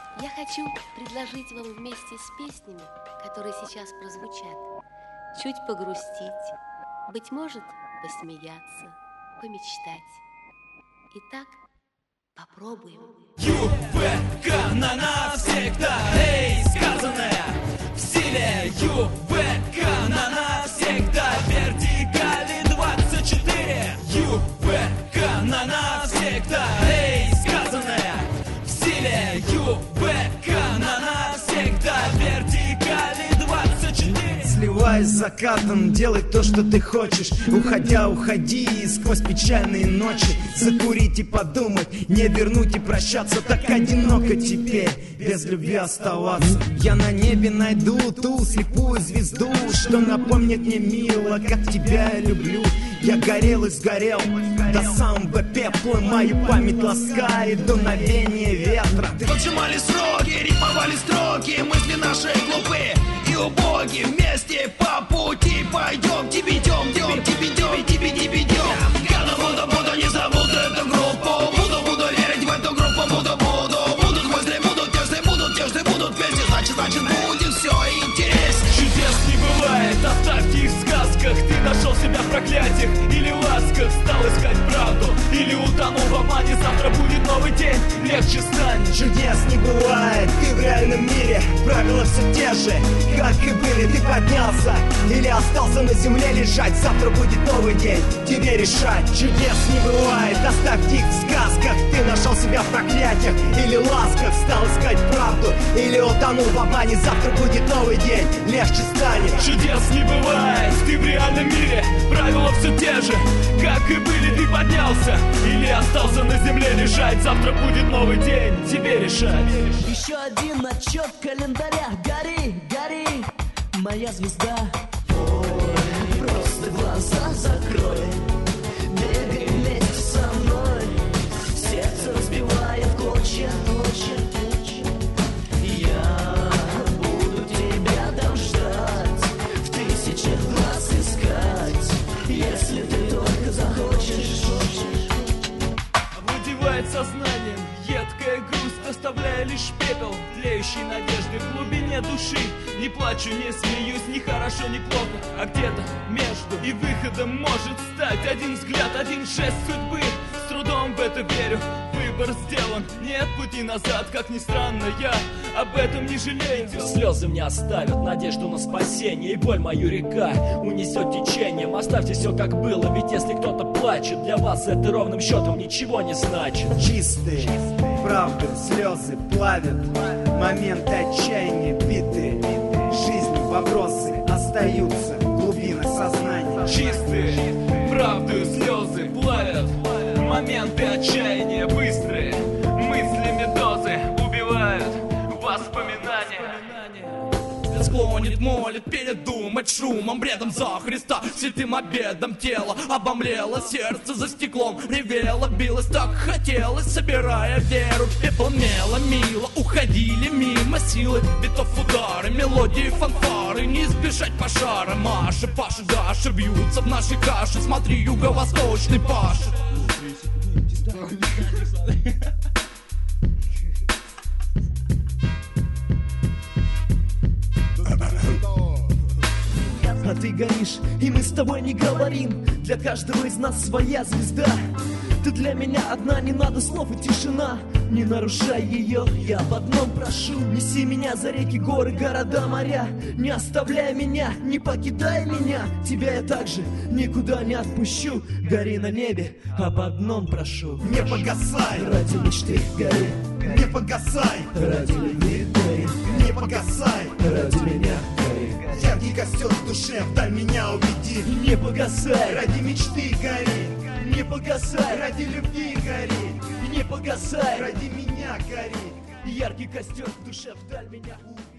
Я хочу предложить вам вместе с песнями, которые сейчас прозвучат, чуть погрустить, быть может, посмеяться, помечтать. Итак, попробуем. ЮВК на навсегда, эй, сказанное в стиле ЮВК на навсегда, вертикали 24. ЮВК на навсегда, эй, сказанное в стиле ЮВК на навсегда, вертикали 24. Сливаясь с закатом, делай то, что ты хочешь. Уходя, уходи сквозь печальные ночи. Закурить и подумать, не вернуть и прощаться. Так одиноко теперь, без любви оставаться. Я на небе найду ту слепую звезду, что напомнит мне, мило, как тебя я люблю. Я горел и сгорел до самого пепла. Мою память ласкает дуновение ветра. Поджимали сроки, рифмовали строки, мысли наши глупые и убоги. Вместе по пути пойдем, тебе идем, тебе идем. Я буду, не забуду эту группу. Буду верить в эту группу, буду. Будут мысли, будут тешны, будут песни. Значит, будет все интереснее. Чудес не бывает, оставьте их в сказках. Ты нашел себя в проклятиях или ласках. Стал искать правду или утонул в обмане. Завтра будет новый день, легче станет. Чудес не бывает, ты в реальном мире. Правила все те же, как и были. Ты поднялся или остался на земле лежать. Завтра будет новый день, тебе решать. Чудес не бывает, оставь их в сказках. Ты нашел себя в проклятиях или ласках. Стал искать правду или утонул в обмане. Завтра будет новый день, легче станет. Чудес не бывает, ты в реальном мире. Правила все те же, как и были. Ты поднялся или остался на земле лежать. Завтра будет новый день, тебе решать. Еще один отчет календаря. Гори, моя звезда. Ой, просто глаза закрой. Бегай вместе со мной. Сердце разбивает клочья. Я буду тебя там ждать, в тысячах глаз искать, если ты только захочешь. Овладевает сознанием едкая грусть, оставляя лишь пепел тлеющей надежды в глубине души. Не плачу, не смеюсь, ни хорошо, ни плохо, а где-то между. И выходом может стать один взгляд, один жест судьбы. С трудом в это верю, выбор сделан, нет пути назад. Как ни странно, я об этом не жалею. Слезы мне оставят надежду на спасение, и боль мою река унесет течением. Оставьте все как было, ведь если кто-то плачет, для вас это ровным счетом ничего не значит. Чистые правды, слезы плавят, моменты отчаяния биты. Жизнью вопросы остаются в глубинах сознания. Чистые правду, слезы плавят, моменты отчаяния быстрые, мыслями дозы убивают воспоминания. Склонит, молит, передумать шумом, бредом за Христа, святым обедом тело обомлело, сердце за стеклом ревело, билось так хотелось, собирая веру, пепел мело, мило, уходили мимо силы, битов удары, мелодии фанфары, не избежать пожара. Маша, Паша, Даша бьются в нашей каше, смотри, юго-восточный пашет. А ты горишь, и мы с тобой не говорим. Для каждого из нас своя звезда. Ты для меня одна, не надо слов и тишина. Не нарушай ее, я об одном прошу. Неси меня за реки, горы, города, моря. Не оставляй меня, не покидай меня. Тебя я также никуда не отпущу. Гори на небе, об одном прошу. Не погасай, ради мечты гори. Не погасай, ради любви гори. Не погасай, ради меня гори. Яркий костер в душе, вдаль меня уведи. Не погасай, ради мечты гори. Не погасай, ради любви гори. Не погасай, ради меня гори. Яркий костер в душе, вдаль меня уведи.